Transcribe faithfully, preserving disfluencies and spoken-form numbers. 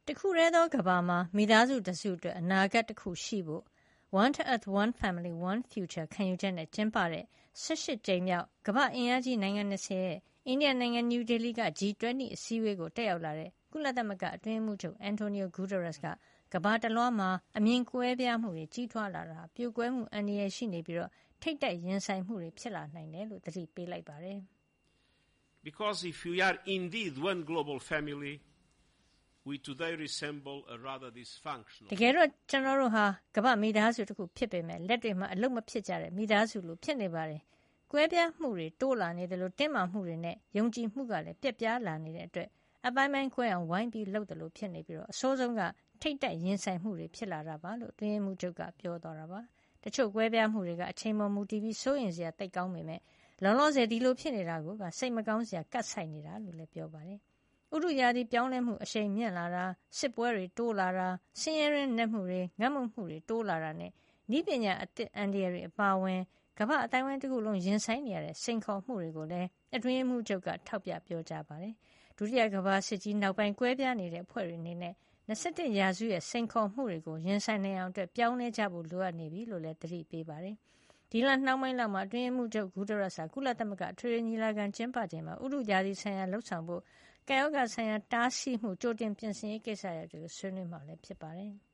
တခုတည်းသောကမ္ဘာမှာမိသားစုတစုအတွက်အနာဂတ်တခုရှိဖို့ One Earth, One Family, One Future ခံယူချက်နဲ့ကျင်းပတဲ့၁၈ ကြိမ်မြောက်ကမ္ဘာ့အင်အားကြီးနိုင်ငံ၂၀ရဲ့အိန္ဒိယနိုင်ငံနယူးဒေလီက ဂျီ ၂၀ အစည်းအဝေးကိုတက်ရောက်လာတဲ့ကုလသမဂ္ဂအတွင်းရေးမှူးချုပ် Antonio Guterres ကကမ္ဘာတလွှားမှာအမြင်ကွဲပြားမှုတွေကြီးထွားလာတာဟာပြိုကွဲမှုအန္တရာယ်ရှိနေပြီးထိပ်တိုက်ရင်ဆိုင်မှုတွေဖြစ်လာနိုင်တယ်လို့သတိပေးလိုက်ပါတယ်။ Because if we are indeed one global family, we today resemble a rather dysfunctional. တကယ်တော့ကျွန်တော်တို့ဟာကမ္ဘာမိသားစုတစ်ခုဖြစ်ပေမဲ့လက်တွေမှာအလုပ်မဖြစ်ကြတဲ့မိသားစုလိုဖြစ်နေပါတယ်။ကွဲပြားမှုတွေတိုးလာနေတယ်လို့တင်းမာမှုတွေနဲ့ယုံကြည်မှုကလည်းပြက်ပြားလာနေတဲ့အတွက်အပိုင်းပိုင်းကွဲအောင်ဝိုင်းပြီးလှုပ်တယ်လို့ဖြစ်နေပြီးအဆိုးဆုံးကထိတ်တက်ရင်ဆိုင်မှုတွေဖြစ်လာတာပါလို့အတွင်းရေးမှူးချုပ်ကပြောသွားတာပါ။တချို့ကွဲပြားမှုတွေကအချိန်ပေါ်မူတည်ပြီးစိုးရင်စရာတိတ်ကောင်းပေမဲ့လောလောဆယ်ဒီလိုဖြစ်နေတာကိုကစိတ်မကောင်းစရာကတ်ဆိုင်နေတာလို့လည်းပြောပါတယ်။ဥတုရာသီပြောင်းလဲမှုအရှိန်မြင့်လာတာစစ်ပွဲတွေတိုးလာတာဆင်းရဲရင်းနှက်မှုတွေငတ်မွတ်မှုတွေတိုးလာတာနဲ့ဤပညာအသစ်အန္တရာယ်တွေအပါအဝင်ကမ္ဘာအတိုင်းအဝိုင်းတစ်ခုလုံးရင်ဆိုင်နေရတဲ့စိန်ခေါ်မှုတွေကိုလည်းအတွင်းရေးမှူးချုပ်ကထောက်ပြပြောကြားပါတယ်။ဒုတိယကမ္ဘာစစ်ကြီးနောက်ပိုင်းကွဲပြားနေတဲ့အဖွဲ့တွေအနေနဲ့၂၁ရာစုရဲ့စိန်ခေါ်မှုတွေကိုရင်ဆိုင်နိုင်အောင်အတွက်ပြောင်းလဲကြဖို့လိုအပ်နေပြီလို့လည်းသတိပေးပါတယ်။ဒီလနှောင်းပိုင်းလောက်မှာအတွင်းရေးမှူးချုပ်ဂူတရက်စ်ကုလသမဂ္ဂအထွေထွေညီလာခံကျင်းပချိန်မှာဥတုရာသီဆိုင်ရာလှုပ်ဆောင်ဖို့ကပ်ရောဂါဆိုင်ရာတားဆီးမှုကြိုတင်ပြင်ဆင်ရေးကိစ္စရပ်တွေကိုဆွေးနွေးမှာလည်းဖြစ်ပါတယ်။